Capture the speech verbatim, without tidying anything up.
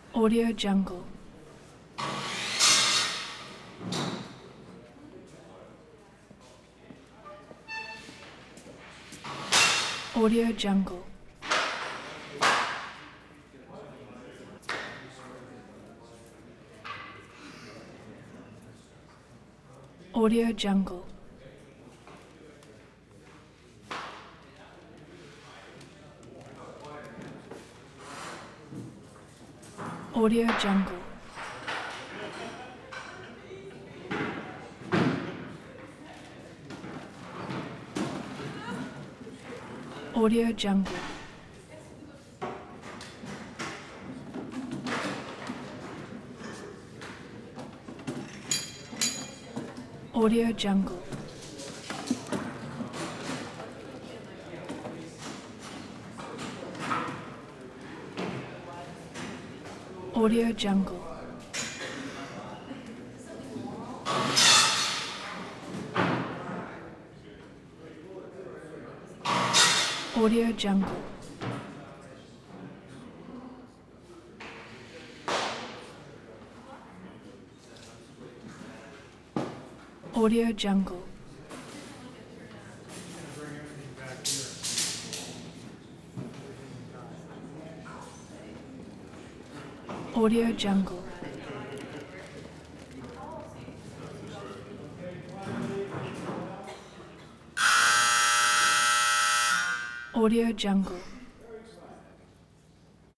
Audio Jungle. Audio Jungle. Audio Jungle. Audio Jungle. Audio Jungle. Audio Jungle. Audio Jungle. Audio Jungle. Audio Jungle. Audio Jungle. Audio Jungle.